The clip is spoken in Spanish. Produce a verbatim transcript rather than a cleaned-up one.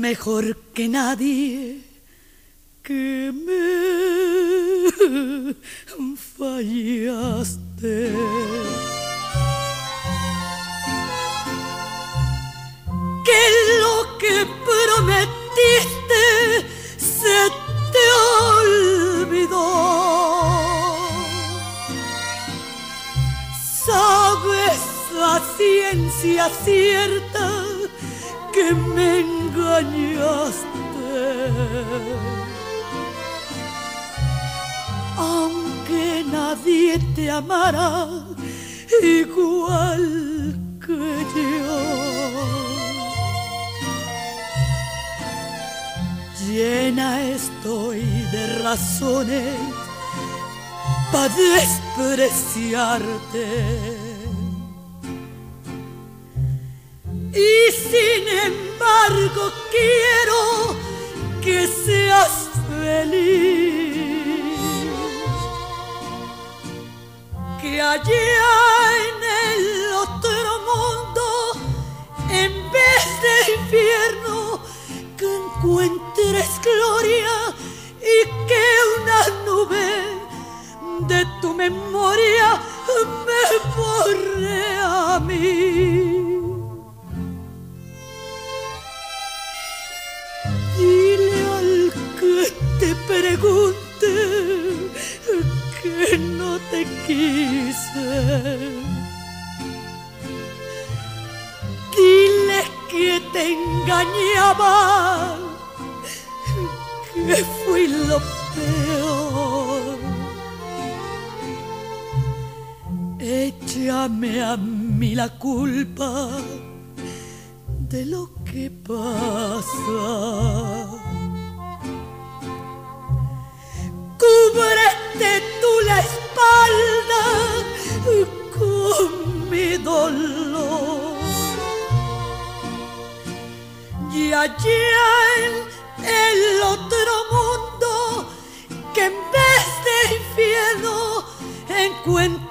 mejor que nadie que me fallaste. Que lo que prometiste se te olvidó. Sabes a ciencia cierta que me engañaste. Aunque nadie te amara igual que yo. Llena estoy de razones para despreciarte. Y sin embargo quiero que seas feliz. Que allá en el otro mundo, en vez de infierno, que encuentres gloria y que una nube de tu memoria me borre a mí. Dile al que te pregunte que no te quise. Dile que te engañaba, que fui lo peor. Échame a mí la culpa de lo que pasa. Cúbrete tú la espalda con mi dolor. Y allá en el otro mundo, que en vez de infierno encuentre